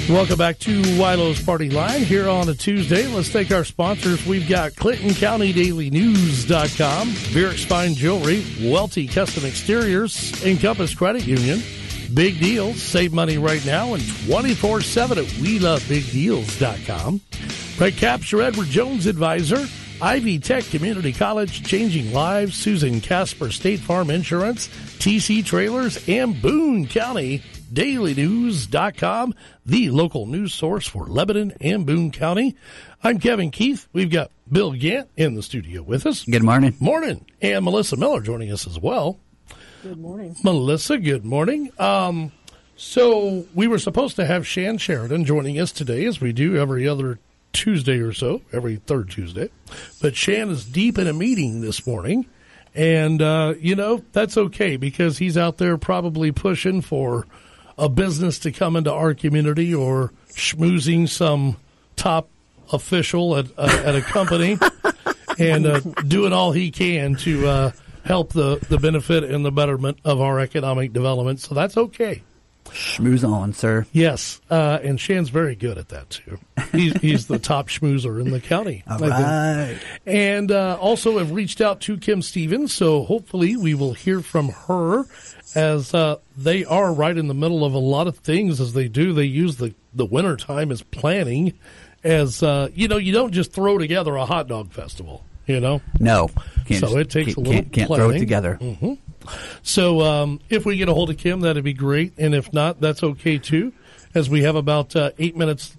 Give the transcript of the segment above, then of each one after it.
Welcome back to Wilo's Party Line here on a Tuesday. Let's thank our sponsors. We've got Clinton County Daily News.com, Vierix Fine Jewelry, Welty Custom Exteriors, Encompass Credit Union, Big Deals. Save money right now and 24/7 at WeLoveBigDeals.com. Red Caps, your Edward Jones advisor. Ivy Tech Community College, changing lives. Susan Casper, State Farm Insurance, TC Trailers, and Boone County DailyNews.com, the local news source for Lebanon and Boone County. I'm Kevin Keith. We've got Bill Gant in the studio with us. Good morning. Morning. And Melissa Miller joining us as well. Good morning. Melissa, good morning. So we were supposed to have Shan Sheridan joining us today, as we do every other Tuesday or so, every third Tuesday. But Shan is deep in a meeting this morning. And, that's okay because he's out there probably pushing for a business to come into our community or schmoozing some top official at a company and doing all he can to help the benefit and the betterment of our economic development. So that's okay. Schmooze on, sir. Yes, and Shan's very good at that, too. He's the top schmoozer in the county. All right. And also have reached out to Kim Stevens, so hopefully we will hear from her as they are right in the middle of a lot of things as they do. They use the winter time as planning as, you don't just throw together a hot dog festival, No. So it takes a little Can't planning. throw it together. Mm-hmm. So if we get a hold of Kim, that'd be great. And if not, that's okay, too, as we have about 18 minutes,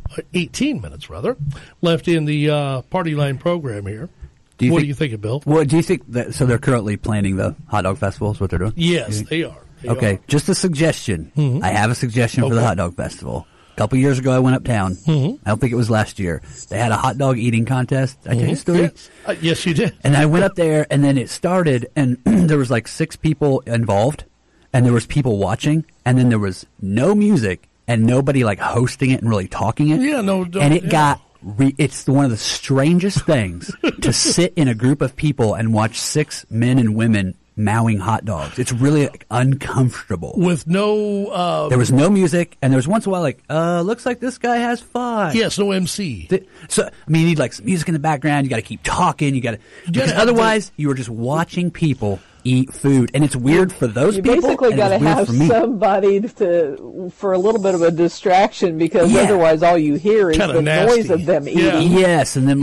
left in the Party Line program here. What do you think, Bill? Well, do you think that, so they're currently planning the hot dog festival is what they're doing? Yes, they are. Okay, just a suggestion. Mm-hmm. I have a suggestion for the hot dog festival. A couple years ago, I went uptown. Mm-hmm. I don't think it was last year. They had a hot dog eating contest. I tell you a story? Yes. Yes, you did. And I went up there, and then it started, and there was like 6 people involved, and there was people watching, and then there was no music, and nobody like hosting it and really talking it. Yeah, no. And it got... it's one of the strangest things to sit in a group of people and watch 6 men and women mowing hot dogs. It's really uncomfortable. With no... there was no music, and there was once in a while looks like this guy has 5. Yes, no MC. So, you need like some music in the background. You got to keep talking. Because otherwise, you were just watching people eat food, and it's weird for those people. You basically got to have somebody for a little bit of a distraction because otherwise all you hear is the noise of them eating. Yes, and then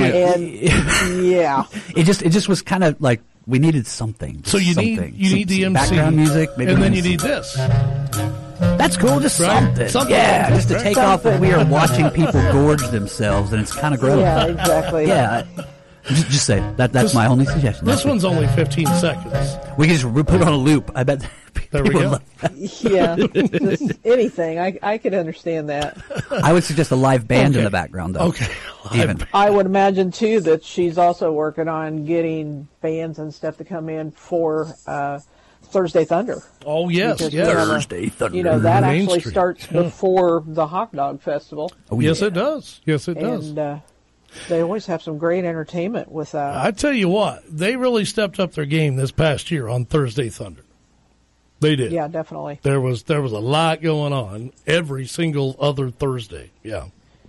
it just was kind of like we needed something. So you need the MC background music, maybe, and then you need this. That's cool, just something. Yeah, just to take off when we are watching people gorge themselves, and it's kind of gross. Yeah, exactly. Yeah. Just say that's my only suggestion. This one's only 15 seconds. We can just put it on a loop. I bet. There we go. Yeah, just anything. I could understand that. I would suggest a live band in the background, though. Okay. I would imagine too that she's also working on getting bands and stuff to come in for Thursday Thunder. Oh yes, Thursday Thunder. That actually starts before the hot dog festival. Oh, yes, it does. Yes, it does. And they always have some great entertainment with that. I tell you what, they really stepped up their game this past year on Thursday Thunder. They did. Yeah, definitely. There was a lot going on every single other Thursday. Yeah.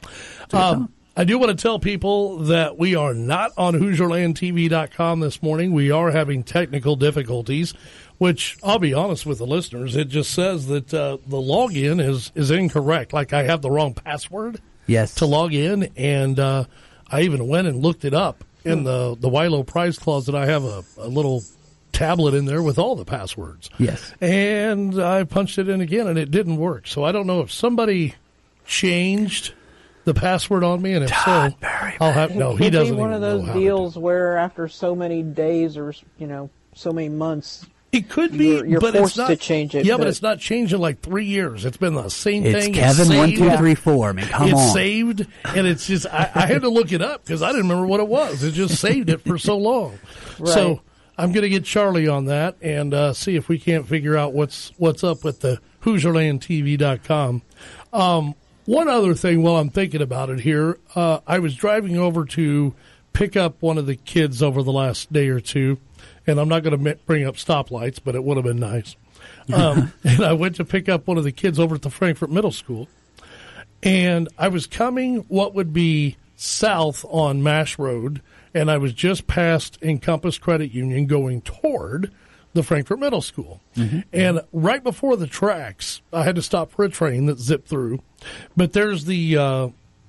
I do want to tell people that we are not on HoosierLandTV.com this morning. We are having technical difficulties, which I'll be honest with the listeners. It just says that the login is incorrect. Like I have the wrong password. Yes. To log in, and I even went and looked it up in the Wilo prize closet. I have a little tablet in there with all the passwords. Yes. And I punched it in again, and it didn't work. So I don't know if somebody changed the password on me, and if Todd so, Berry, I'll have he doesn't. It's one of those deals where after so many days or so many months. It could be, you're but forced it's not to change it. Yeah, but it's not changed in like 3 years. It's been the same it's thing. Kevin, it's Kevin 1 2 3 4. I mean, come on. It's saved, and it's just I had to look it up because I didn't remember what it was. It just saved it for so long. Right. So I'm going to get Charlie on that and see if we can't figure out what's up with the HoosierLandTV.com. One other thing while I'm thinking about it here, I was driving over to pick up one of the kids over the last day or two. And I'm not going to bring up stoplights, but it would have been nice. And I went to pick up one of the kids over at the Frankfort Middle School. And I was coming what would be south on Mash Road, and I was just past Encompass Credit Union going toward the Frankfort Middle School. And right before the tracks, I had to stop for a train that zipped through. But there's the,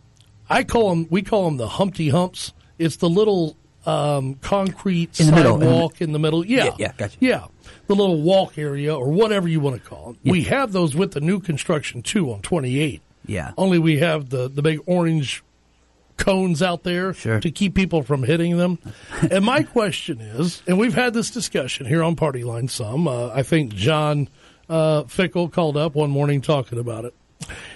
we call them the Humpty Humps. It's the little concrete in the sidewalk in the middle. Yeah, gotcha. Yeah, the little walk area or whatever you want to call it. Yeah. We have those with the new construction, too, on 28. Yeah. Only we have the big orange cones out there to keep people from hitting them. And my question is, and we've had this discussion here on Party Line some, I think John Fickle called up one morning talking about it.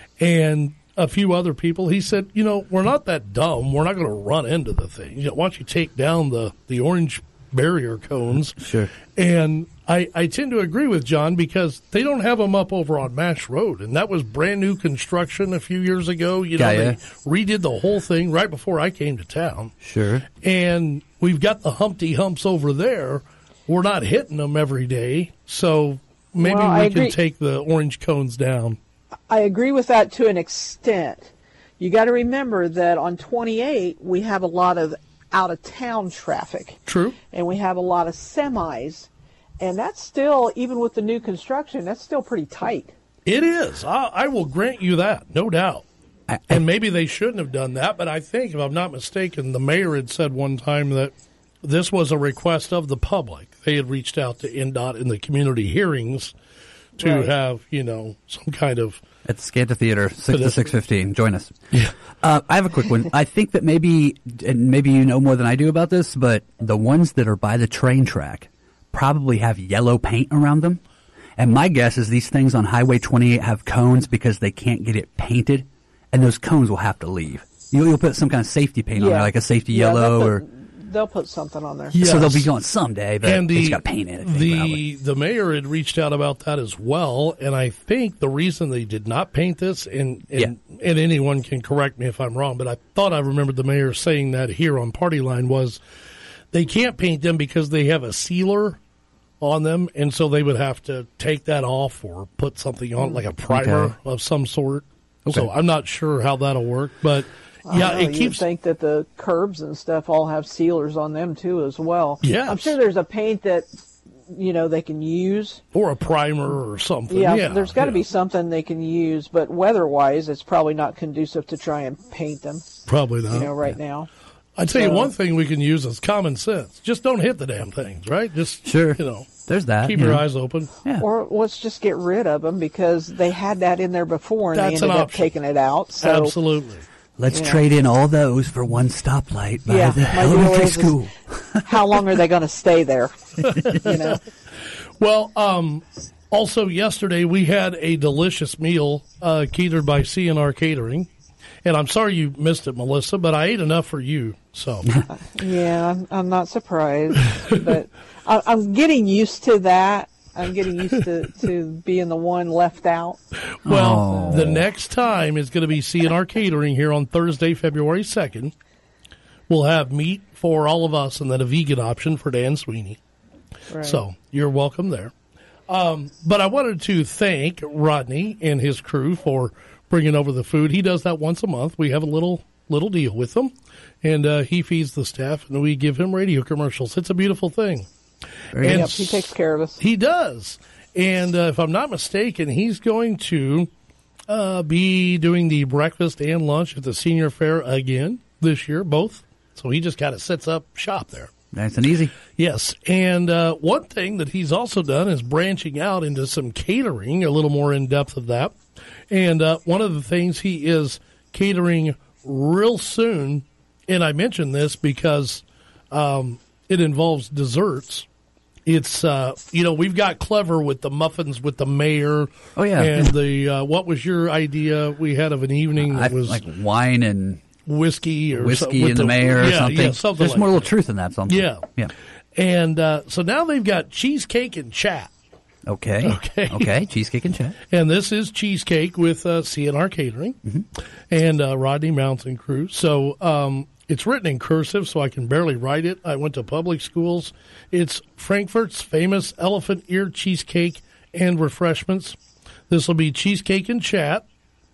And a few other people, he said, we're not that dumb. We're not going to run into the thing. Why don't you take down the orange barrier cones? Sure. And I tend to agree with John because they don't have them up over on Mash Road. And that was brand new construction a few years ago. They redid the whole thing right before I came to town. Sure. And we've got the Humpty Humps over there. We're not hitting them every day. So maybe we can take the orange cones down. I agree with that to an extent. You got to remember that on 28, we have a lot of out-of-town traffic. True. And we have a lot of semis. And that's still, even with the new construction, that's still pretty tight. It is. I will grant you that, no doubt. And maybe they shouldn't have done that, but I think, if I'm not mistaken, the mayor had said one time that this was a request of the public. They had reached out to NDOT in the community hearings to have, some kind of... At the Scanta Theater, 6 to 6:15. Join us. Yeah. I have a quick one. I think that maybe you know more than I do about this, but the ones that are by the train track probably have yellow paint around them. And my guess is these things on Highway 28 have cones because they can't get it painted, and those cones will have to leave. You'll put some kind of safety paint on there, like a safety yellow They'll put something on there. Yes. So they'll be going someday, but it's got paint in it. The mayor had reached out about that as well, and I think the reason they did not paint this, and anyone can correct me if I'm wrong, but I thought I remembered the mayor saying that here on Party Line was they can't paint them because they have a sealer on them, and so they would have to take that off or put something on, like a primer of some sort. Okay. So I'm not sure how that'll work, but... Yeah, it keeps. You think that the curbs and stuff all have sealers on them too, as well. Yeah, I'm sure there's a paint that they can use, or a primer or something. Yeah, there's got to be something they can use, but weather-wise, it's probably not conducive to try and paint them. Probably not. Right now. I'd tell you one thing we can use is common sense. Just don't hit the damn things, right? Just there's that. Keep your eyes open. Yeah. Or let's just get rid of them because they had that in there before and they ended up taking it out. So. Absolutely. Let's trade in all those for one stoplight by the elementary school. How long are they going to stay there? Well, also yesterday we had a delicious meal catered by C&R Catering. And I'm sorry you missed it, Melissa, but I ate enough for you. So yeah, I'm not surprised. But I'm getting used to that. I'm getting used to being the one left out. Well, the next time is going to be C&R Catering here on Thursday, February 2nd. We'll have meat for all of us and then a vegan option for Dan Sweeney. Right. So you're welcome there. But I wanted to thank Rodney and his crew for bringing over the food. He does that once a month. We have a little deal with him, and he feeds the staff, and we give him radio commercials. It's a beautiful thing. And he takes care of us. He does. And if I'm not mistaken, he's going to be doing the breakfast and lunch at the senior fair again this year, both. So he just kind of sets up shop there. Nice and easy. Yes. And one thing that he's also done is branching out into some catering, a little more in depth of that. And one of the things he is catering real soon, and I mention this because it involves desserts. It's, we've got clever with the muffins with the mayor. Oh, yeah. And the, what was your idea we had of an evening that was like wine and whiskey and the mayor or something. Yeah, something There's like more little truth in that. Something. Yeah. Yeah. And so now they've got cheesecake and chat. Okay. Cheesecake and chat. And this is cheesecake with C&R Catering and Rodney Mountain Crew. So it's written in cursive, so I can barely write it. I went to public schools. It's Frankfort's famous elephant ear cheesecake and refreshments. This will be cheesecake and chat.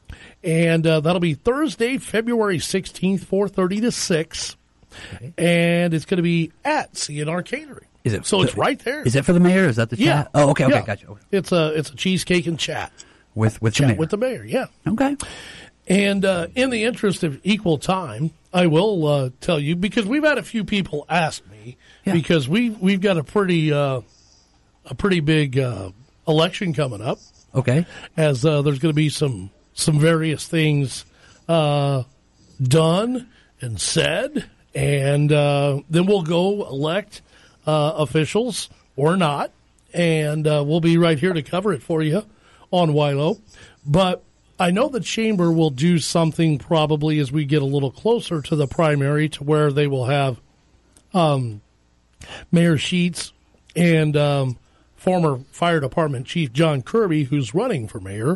And that'll be Thursday, February 16th, 4:30 to 6. Okay. And it's going to be at CNR Catering. Is it? So it's right there. Is it for the mayor? Is that the chat? Oh, okay, yeah. Gotcha. Okay. It's a cheesecake and chat. With the mayor. With the mayor, yeah. Okay. And in the interest of equal time, I will tell you, because we've had a few people ask me, because we've got a pretty big election coming up. Okay. As there's going to be some various things done and said, and then we'll go elect officials or not, and we'll be right here to cover it for you on Wilo. But I know the chamber will do something probably as we get a little closer to the primary, to where they will have Mayor Sheets and former fire department chief John Kirby, who's running for mayor,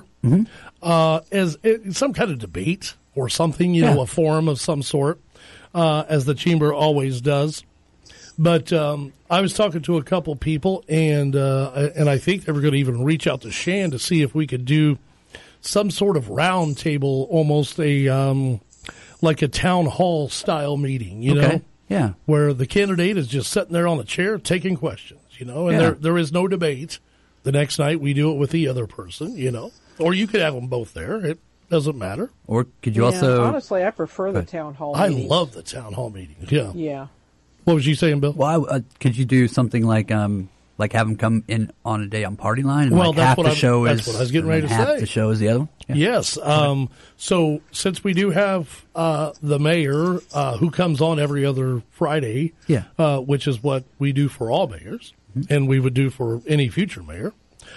as some kind of debate or something, you know, a forum of some sort, as the chamber always does. But I was talking to a couple people, and I think they were going to even reach out to Shan to see if we could do some sort of round table, almost like a town hall style meeting, you know? Yeah. Where the candidate is just sitting there on a chair taking questions, you know, and there is no debate. The next night we do it with the other person, you know, or you could have them both there. It doesn't matter. Or could you also... Honestly, I prefer the town hall meetings. I love the town hall meetings, yeah. Yeah. What was you saying, Bill? Well, could you do something like have them come in on a day on Party Line? And well, that's what I was getting ready to say. Half the show is the other one? Yeah. Yes. So since we do have the mayor who comes on every other Friday, which is what we do for all mayors, and we would do for any future mayor,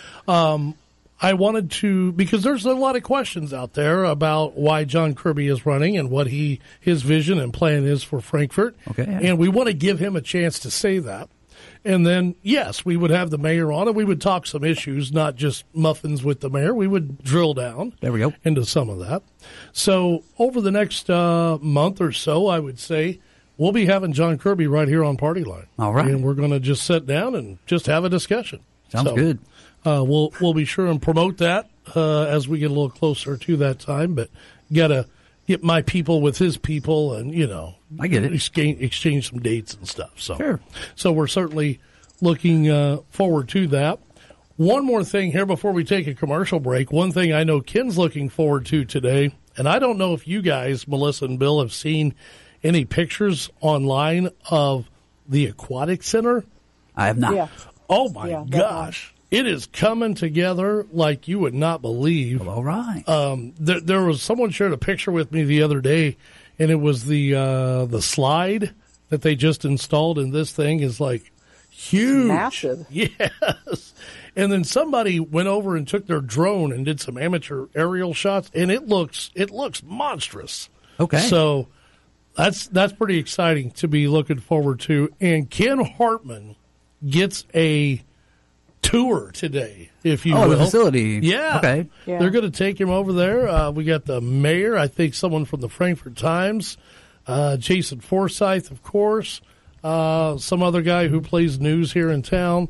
I wanted to, because there's a lot of questions out there about why John Kirby is running and what his vision and plan is for Frankfort. Okay. Yeah. And we want to give him a chance to say that. And then, yes, we would have the mayor on, and we would talk some issues, not just muffins with the mayor. We would drill down into some of that. So over the next month or so, I would say, we'll be having John Kirby right here on Party Line. All right. And we're going to just sit down and just have a discussion. Sounds good. We'll be sure and promote that as we get a little closer to that time. But got to get my people with his people, and I get it. Exchange some dates and stuff. So, sure. So we're certainly looking forward to that. One more thing here before we take a commercial break. One thing I know Ken's looking forward to today, and I don't know if you guys, Melissa and Bill, have seen any pictures online of the Aquatic Center. I have not. Yeah. Oh my gosh. It is coming together like you would not believe. Well, all right. There was someone shared a picture with me the other day, and it was the slide that they just installed, and this thing is like huge, massive. Yes. And then somebody went over and took their drone and did some amateur aerial shots, and it looks monstrous. Okay. So that's pretty exciting to be looking forward to. And Ken Hartman gets a tour today, if you will. The facility. Yeah. Okay. Yeah. They're going to take him over there. We got the mayor, I think someone from the Frankfort Times, Jason Forsyth, of course, some other guy who plays news here in town,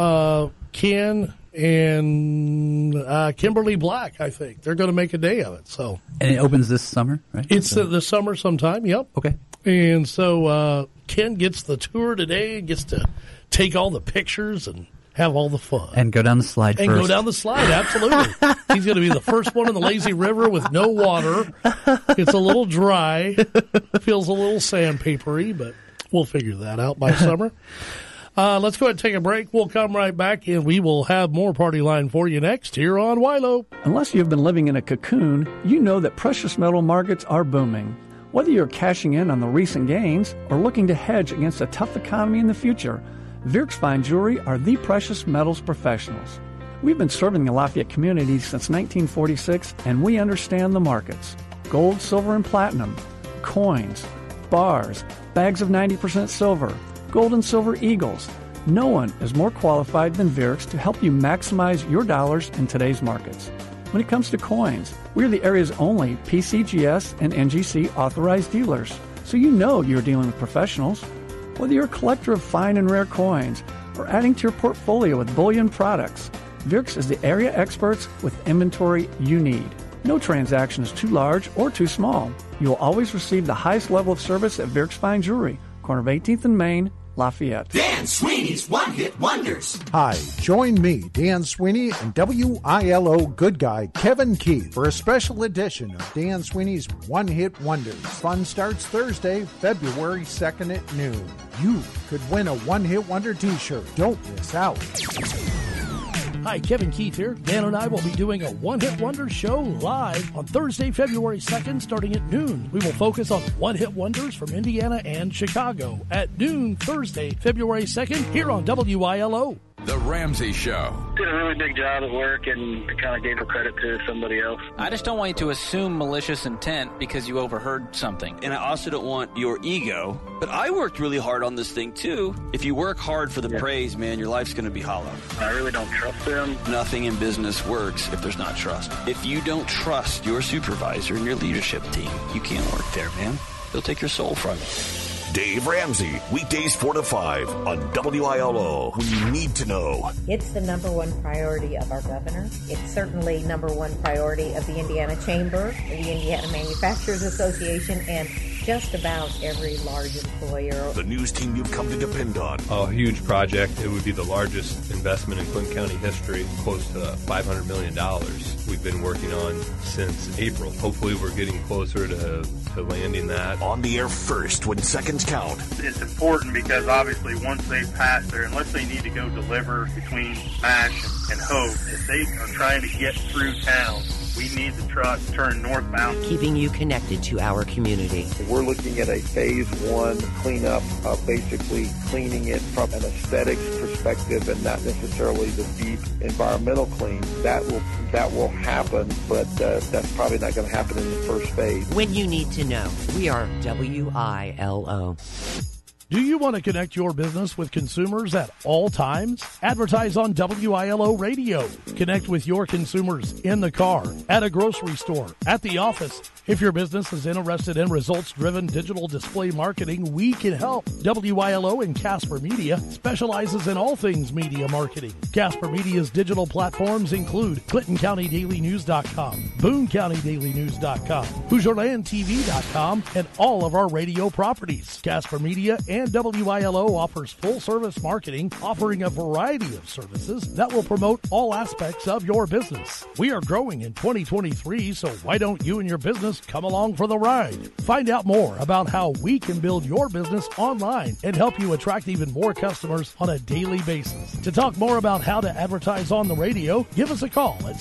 Ken and Kimberly Black, I think. They're going to make a day of it. So. And it opens this summer, right? It's this summer sometime, yep. Okay. And so Ken gets the tour today and gets to take all the pictures and have all the fun. And go down the slide first. Go down the slide, absolutely. He's going to be the first one in the lazy river with no water. It's a little dry. Feels a little sandpapery, but we'll figure that out by summer. Let's go ahead and take a break. We'll come right back, and we will have more Party Line for you next here on Wilo. Unless you've been living in a cocoon, you know that precious metal markets are booming. Whether you're cashing in on the recent gains or looking to hedge against a tough economy in the future, Vierks Fine Jewelry are the precious metals professionals. We've been serving the Lafayette community since 1946, and we understand the markets. Gold, silver, and platinum, coins, bars, bags of 90% silver, gold and silver eagles. No one is more qualified than Vierks to help you maximize your dollars in today's markets. When it comes to coins, we're the area's only PCGS and NGC authorized dealers, so you know you're dealing with professionals. Whether you're a collector of fine and rare coins or adding to your portfolio with bullion products, Vierks is the area experts with inventory you need. No transaction is too large or too small. You'll always receive the highest level of service at Virks Fine Jewelry, corner of 18th and Main, Lafayette. Dan Sweeney's One Hit Wonders. Hi, join me, Dan Sweeney, and WILO good guy Kevin Keith for a special edition of Dan Sweeney's One Hit Wonders. Fun starts Thursday, February 2nd at noon. You could win a One Hit Wonder t-shirt. Don't miss out. Hi, Kevin Keith here. Dan and I will be doing a One-Hit Wonder show live on Thursday, February 2nd, starting at noon. We will focus on one-hit wonders from Indiana and Chicago at noon Thursday, February 2nd, here on WILO. The Ramsey Show. Did a really big job at work and kind of gave the credit to somebody else. I just don't want you to assume malicious intent because you overheard something. And I also don't want your ego. But I worked really hard on this thing, too. If you work hard for the praise, man, your life's going to be hollow. I really don't trust them. Nothing in business works if there's not trust. If you don't trust your supervisor and your leadership team, you can't work there, man. They'll take your soul from you. Dave Ramsey, weekdays 4 to 5 on WILO. When you need to know. It's the number one priority of our governor. It's certainly number one priority of the Indiana Chamber, the Indiana Manufacturers Association, and just about every large employer. The news team you've come to depend on. A huge project. It would be the largest investment in Clinton County history, close to $500 million. We've been working on since April. Hopefully we're getting closer to landing that. On the air first when seconds count. It's important because obviously once they pass there, unless they need to go deliver between Mash and Hope, if they are trying to get through town, we need the truck turn northbound. Keeping you connected to our community. We're looking at a phase one cleanup, basically cleaning it from an aesthetics perspective and not necessarily the deep environmental clean. That will happen, but that's probably not going to happen in the first phase. When you need to know, we are WILO. Do you want to connect your business with consumers at all times? Advertise on WILO Radio. Connect with your consumers in the car, at a grocery store, at the office. If your business is interested in results-driven digital display marketing, we can help. WILO and Casper Media specializes in all things media marketing. Casper Media's digital platforms include ClintonCountyDailyNews.com, BooneCountyDailyNews.com, HoosierLandTV.com, and all of our radio properties. Casper Media and WILO offers full-service marketing, offering a variety of services that will promote all aspects of your business. We are growing in 2023, so why don't you and your business come along for the ride? Find out more about how we can build your business online and help you attract even more customers on a daily basis. To talk more about how to advertise on the radio, give us a call at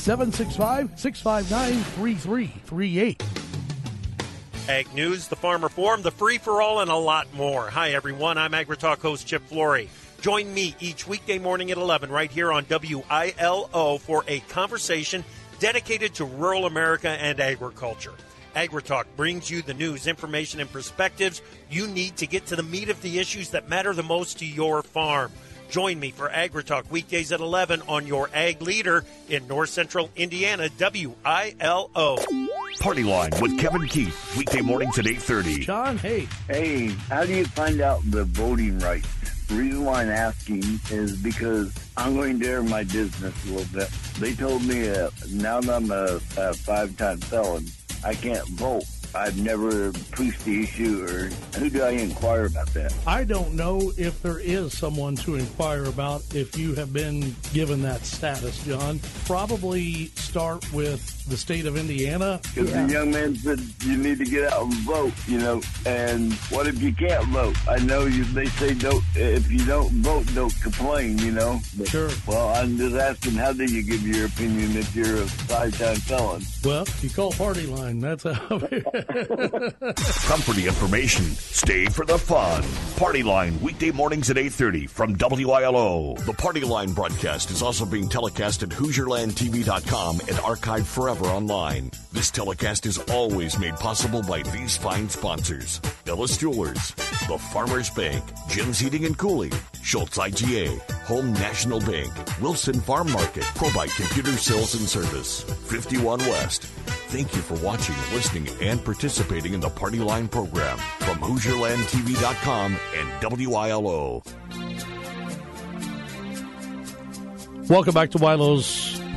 765-659-3338. Ag News, the Farmer Forum, the free-for-all, and a lot more. Hi, everyone. I'm AgriTalk host Chip Flory. Join me each weekday morning at 11 right here on WILO for a conversation dedicated to rural America and agriculture. AgriTalk brings you the news, information, and perspectives you need to get to the meat of the issues that matter the most to your farm. Join me for AgriTalk weekdays at 11 on your ag leader in North Central Indiana, WILO. Party Line with Kevin Keith, weekday mornings at 8:30. John, hey. Hey, how do you find out the voting rights? The reason why I'm asking is because I'm going to air my business a little bit. They told me now that I'm a five-time felon, I can't vote. I've never pushed the issue, or who do I inquire about that? I don't know if there is someone to inquire about if you have been given that status, John. Probably start with the state of Indiana. Because the young man said you need to get out and vote, and what if you can't vote? I know they say don't. If you don't vote, don't complain, But, sure. Well, I'm just asking, how do you give your opinion if you're a five-time felon? Well, you call Party Line. That's how. Come for the information. Stay for the fun. Party Line, weekday mornings at 8:30 from WILO. The Party Line broadcast is also being telecast at HoosierLandTV.com and archived forever online. This telecast is always made possible by these fine sponsors: Ellis Jewelers, The Farmers Bank, Jim's Heating and Cooling, Schultz IGA, Home National Bank, Wilson Farm Market, ProBite Computer Sales and Service, 51 West. Thank you for watching, listening, and participating in the Party Line program from HoosierLandTV.com and WILO. Welcome back to WILO's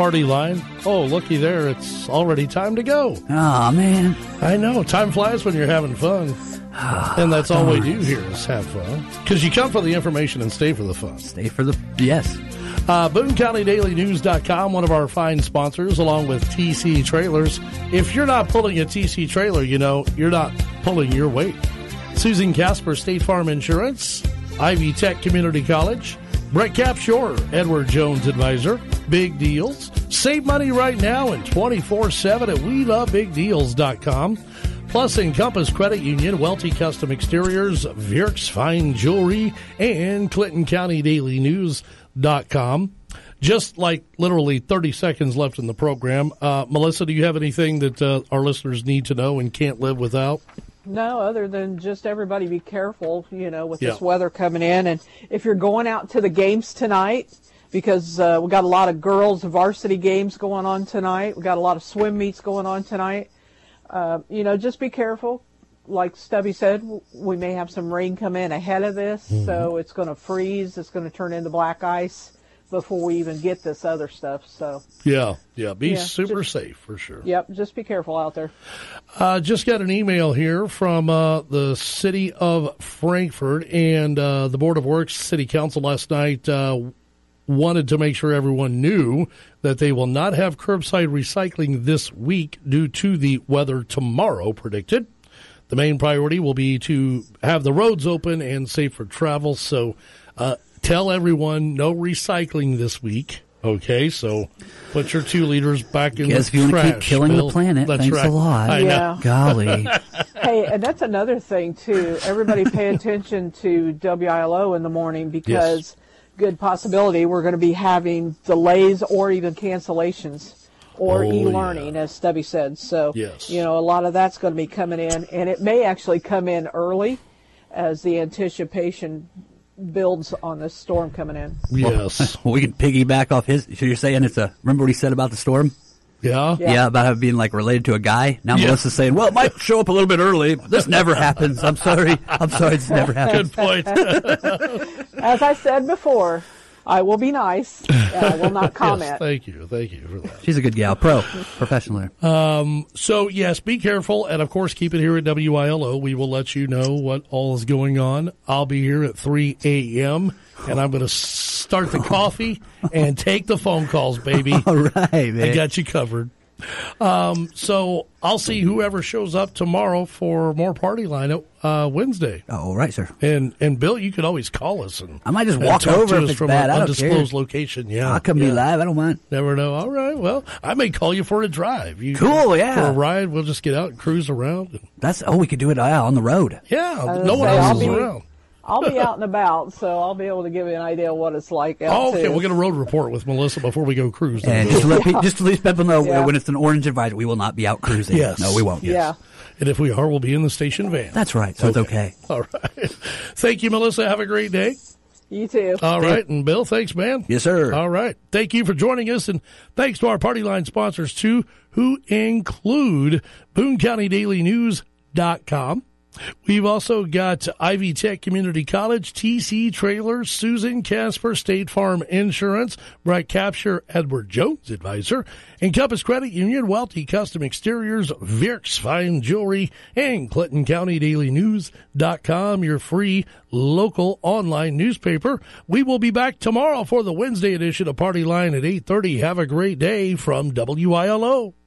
Party Line. Oh, looky there. It's already time to go. Oh, man. I know. Time flies when you're having fun. And that's all we do here is have fun. Because you come for the information and stay for the fun. Stay for the, yes. BooneCountyDailyNews.com, one of our fine sponsors, along with TC Trailers. If you're not pulling a TC trailer, you know, you're not pulling your weight. Susan Casper, State Farm Insurance, Ivy Tech Community College, Brett Capshore, Edward Jones Advisor, Big Deals. Save money right now and 24/7 at WeLoveBigDeals.com. Plus, Encompass Credit Union, Welty Custom Exteriors, Vierks Fine Jewelry, and ClintonCountyDailyNews.com. Just like literally 30 seconds left in the program. Melissa, do you have anything that our listeners need to know and can't live without? No, other than just everybody be careful, with this weather coming in. And if you're going out to the games tonight, because we got a lot of girls varsity games going on tonight. We got a lot of swim meets going on tonight. Just be careful. Like Stubby said, we may have some rain come in ahead of this, so it's going to freeze. It's going to turn into black ice before we even get this other stuff. So be super safe for sure. Yep, just be careful out there. Just got an email here from the city of Frankfort, and the Board of Works City Council last night wanted to make sure everyone knew that they will not have curbside recycling this week due to the weather tomorrow predicted. The main priority will be to have the roads open and safe for travel, so tell everyone no recycling this week. Okay, so put your 2 liters back in the trash. If you want to keep killing the planet, that's thanks right. a lot. I know. Golly. Hey, and that's another thing, too. Everybody pay attention to WILO in the morning because good possibility we're going to be having delays or even cancellations or e-learning, as Stubby said. So, a lot of that's going to be coming in, and it may actually come in early as the anticipation builds on this storm coming in. Yes. Well, we can piggyback off his. So you're saying remember what he said about the storm? Yeah. Yeah, about how being related to a guy. Now Melissa's saying, well, it might show up a little bit early. This never happens. I'm sorry. This never happens. Good point. As I said before, I will be nice. I will not comment. Yes, thank you for that. She's a good gal, professional. So, yes, be careful. And, of course, keep it here at WILO. We will let you know what all is going on. I'll be here at 3 a.m., and I'm going to start the coffee and take the phone calls, baby. All right, man. I got you covered. So I'll see whoever shows up tomorrow for more Party Line at Wednesday. Oh, all right, sir. And Bill, you could always call us. And I might just walk over if it's from bad. an I don't care. undisclosed location. Yeah, I'll come be live. I don't mind. Never know. All right. Well, I may call you for a drive. Cool, yeah. For a ride, we'll just get out and cruise around. We could do it on the road. Yeah, no one else is around. I'll be out and about, so I'll be able to give you an idea of what it's like out okay, we'll get a road report with Melissa before we go cruise. And just to let people know, when it's an orange advisory, we will not be out cruising. Yes. No, we won't. Yes. Yeah. And if we are, we'll be in the station van. That's right, so it's okay. All right. Thank you, Melissa. Have a great day. You too. All right. And Bill, thanks, man. Yes, sir. All right. Thank you for joining us, and thanks to our Party Line sponsors, too, who include BooneCountyDailyNews.com. We've also got Ivy Tech Community College, TC Trailers, Susan Casper, State Farm Insurance, Brett Capshore, Edward Jones Advisor, Encompass Credit Union, Welty Custom Exteriors, Vierks Fine Jewelry, and ClintonCountyDailyNews.com, your free local online newspaper. We will be back tomorrow for the Wednesday edition of Party Line at 8:30. Have a great day from WILO.